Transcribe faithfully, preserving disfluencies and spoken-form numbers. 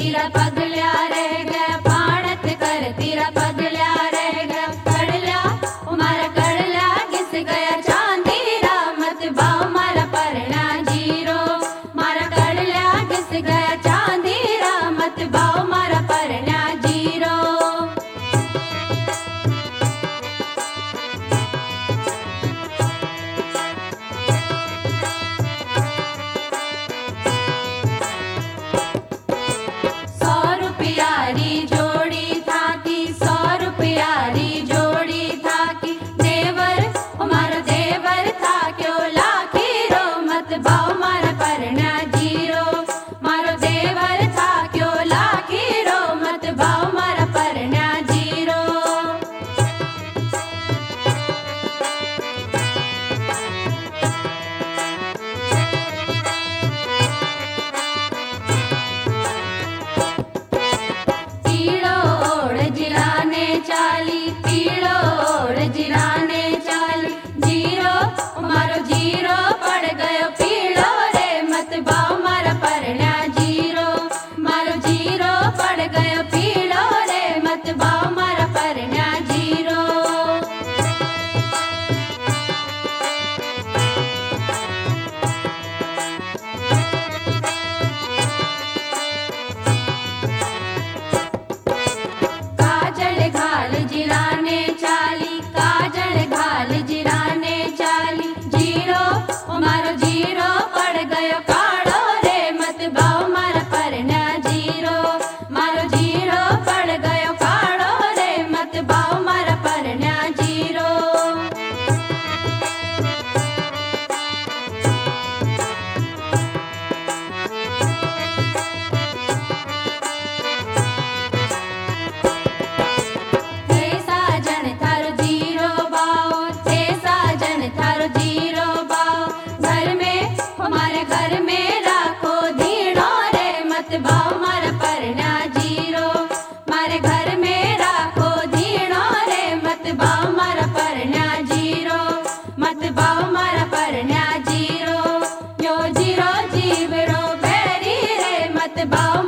तीरा पगल्या रह गया पाणत कर तीरा पगल्या रह गया कड़ला मारा कड़ला घिस गया चांदीरा मत बाव मारा परना जीरो मारा कड़ला घिस गया चांदीरा मत बाव मारा परना जीरो। सौ रुपयारी जोड़ी था कि सौ रुपयारी जोड़ी था कि देवर हमारा देवर था क्यों लाखी रो मत बाव मारा परना जीरो मारो देवर था क्यों लाखी रो मत बाव मारा परना जीरो। पीड़ो ओढ़ जिराने चाली पीड़ो ओढ़ जिराने चाली जीरो मारो जीरो पड़ गयो पीड़ो रे मत बाव मारा परना जीरो मारो जीरो पड़ गयो पीड़ो रे मत बाव मारा परना जीरो। काजल घाल जिराने चाली काजल घाल जिराने चाली जीरो मारो जीरो पड़ गयो काड़ो रे मत बाव मारा परना जीरो मारो जीरो पड़ गयो काड़ो रे मत बाव मारा परना जीरो। थे साजन थारो जीरो बाओ थे साजन थारो जीरो बाओ घर में हमारे घर में राखो धीड़ो रे मत बाव मारा परना जीरो मारे घर में राखो धीड़ो रे मत बाव मारा परना जीरो मत बाव मारा परना जीरो यो जीरो जीवरो बैरी रे मत बाव